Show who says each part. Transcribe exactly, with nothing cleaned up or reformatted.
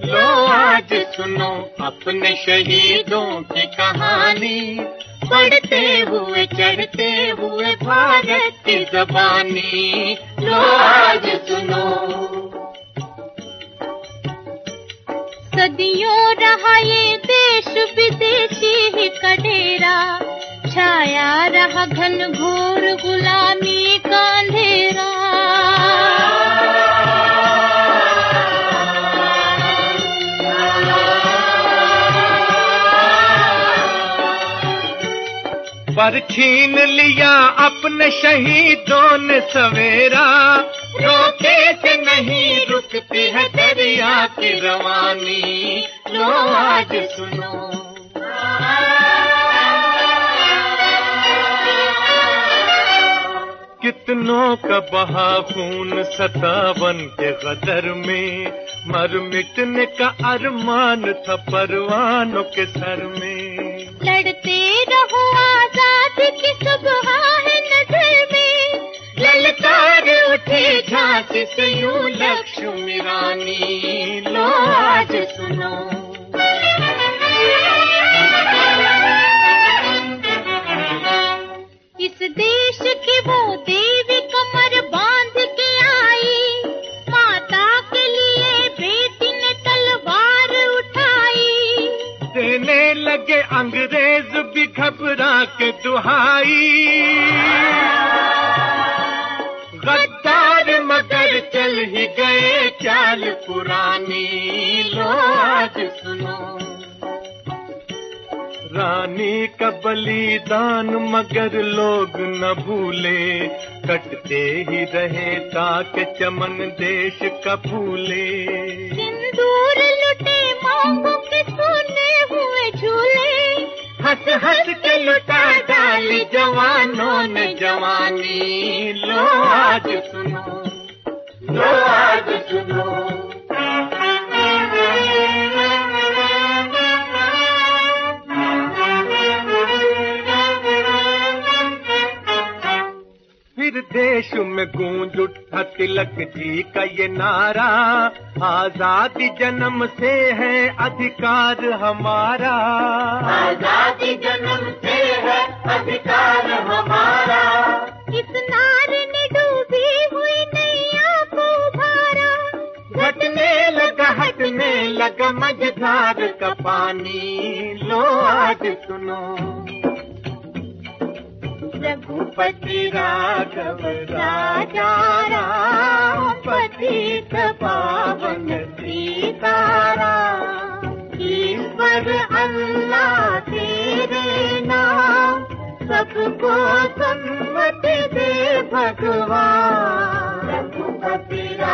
Speaker 1: लो आज सुनो अपने शहीदों की कहानी, बढ़ते हुए चढ़ते हुए भारत की ज़बानी। लो आज सुनो।
Speaker 2: सदियों रहा ये देश विदेशी ही का डेरा, छाया रहा घन घोर गुलामी का अंधेरा।
Speaker 1: पर छीन लिया अपने शहीदों ने सवेरा, रोके से नहीं रुकती है दरिया की रवानी। लो आज सुनो। कितनों का बहा खून सतावन के गदर में, मर मिटने का अरमान था परवानों के सर में।
Speaker 2: लड़ते रहो आजादी की सुबह है नजर में,
Speaker 1: ललकार उठी झांसी से यूं लक्ष्मी रानी। लो आज सुनो।
Speaker 2: इस देश की वो देवी कमर बांध के आई, माता के लिए बेटी ने तलवार उठाई।
Speaker 1: देने लगे अंग्रेज भी घबरा के दुहाई, गद्दार मगर चल ही गए चाल पुरानी। लो आज सुनो। रानी का बलिदान मगर लोग न भूले, कटते ही रहे ताकि चमन देश का फूले।
Speaker 2: सिंदूर लुटे मांगों के सोने हुए झूले,
Speaker 1: हंस हंस के लुटा डाली जवानों ने जवानी। लो आज सुनो। लो आज सुनो। फिर देश में गूंज उठा तिलक जी का ये नारा, आजादी जन्म से है अधिकार हमारा। आजादी जन्म से है अधिकार हमारा।
Speaker 2: इस नारे ने डूबी हुई नैया को उभारा,
Speaker 1: घटने लगा हटने लगा मझधार का पानी। लो आज सुनो। रघुपति राघव राजा राम, पतित पावन सीताराम। ईश्वर अल्लाह तेरे नाम, सबको सन्मति दे भगवान। रघुपति